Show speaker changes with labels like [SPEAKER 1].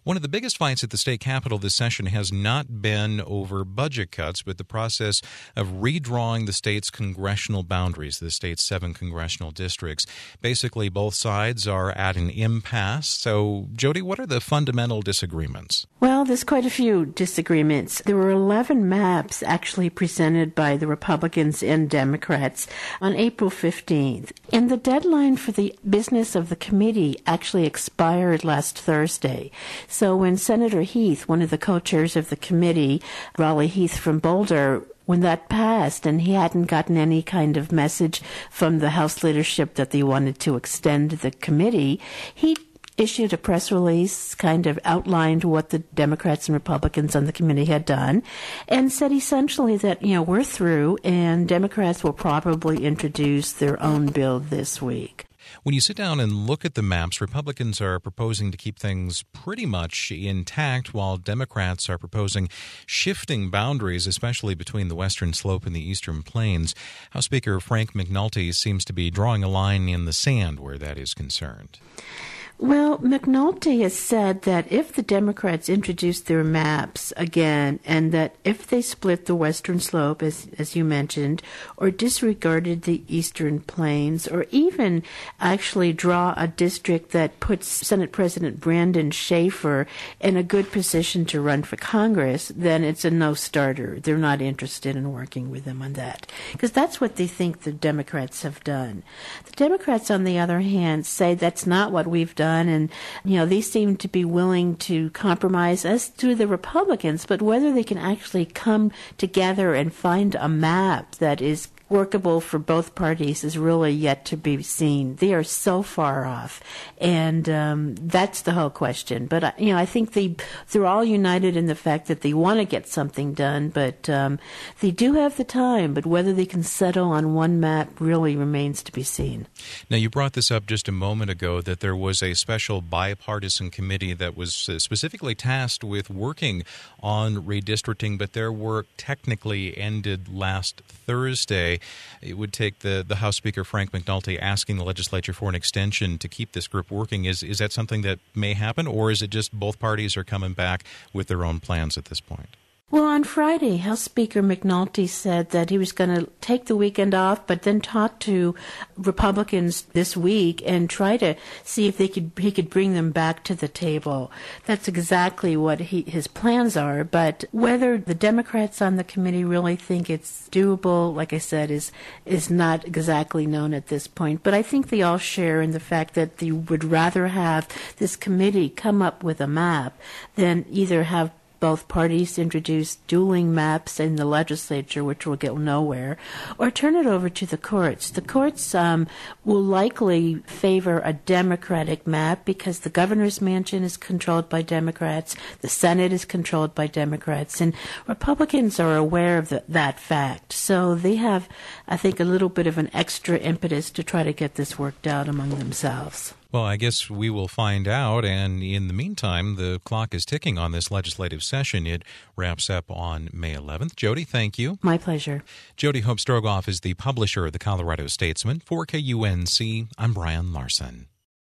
[SPEAKER 1] One of the biggest fights at the state capitol this session has not been over budget cuts, but the process of redrawing the state's congressional boundaries, the state's 7 congressional districts. Basically, both sides are at an impasse. So, Jody, what are the fundamental disagreements?
[SPEAKER 2] Well, there's quite a few disagreements. There were 11 maps actually presented by the Republicans and Democrats on April 15th. And the deadline for the business of the committee actually expired last Thursday. So when Senator Heath, one of the co-chairs of the committee, Raleigh Heath from Boulder, when that passed and he hadn't gotten any kind of message from the House leadership that they wanted to extend the committee, he issued a press release, kind of outlined what the Democrats and Republicans on the committee had done, and said essentially that, we're through and Democrats will probably introduce their own bill this week.
[SPEAKER 1] When you sit down and look at the maps, Republicans are proposing to keep things pretty much intact, while Democrats are proposing shifting boundaries, especially between the western slope and the eastern plains. House Speaker Frank McNulty seems to be drawing a line in the sand where that is concerned.
[SPEAKER 2] Well, McNulty has said that if the Democrats introduce their maps again, and that if they split the western slope, as you mentioned, or disregarded the eastern plains, or even actually draw a district that puts Senate President Brandon Schaefer in a good position to run for Congress, then it's a no-starter. They're not interested in working with them on that, because that's what they think the Democrats have done. The Democrats, on the other hand, say that's not what we've done. And, they seem to be willing to compromise, as do the Republicans, but whether they can actually come together and find a map that is workable for both parties is really yet to be seen. They are so far off, and that's the whole question. But I think they're all united in the fact that they want to get something done, but they do have the time. But whether they can settle on one map really remains to be seen.
[SPEAKER 1] Now, you brought this up just a moment ago, that there was a special bipartisan committee that was specifically tasked with working on redistricting, but their work technically ended last Thursday. It would take the House Speaker, Frank McNulty, asking the legislature for an extension to keep this group working. Is that something that may happen, or is it just both parties are coming back with their own plans at this point?
[SPEAKER 2] Well, on Friday, House Speaker McNulty said that he was going to take the weekend off, but then talk to Republicans this week and try to see if he could bring them back to the table. That's exactly what his plans are. But whether the Democrats on the committee really think it's doable, like I said, is not exactly known at this point. But I think they all share in the fact that they would rather have this committee come up with a map than either have both parties introduce dueling maps in the legislature, which will get nowhere, or turn it over to the courts. The courts will likely favor a Democratic map because the governor's mansion is controlled by Democrats, the Senate is controlled by Democrats, and Republicans are aware of that fact. So they have, I think, a little bit of an extra impetus to try to get this worked out among themselves.
[SPEAKER 1] Well, I guess we will find out, and in the meantime, the clock is ticking on this legislative session. It wraps up on May 11th. Jody, thank you.
[SPEAKER 2] My pleasure.
[SPEAKER 1] Jody Hope Strogoff is the publisher of the Colorado Statesman. For KUNC, I'm Brian Larson.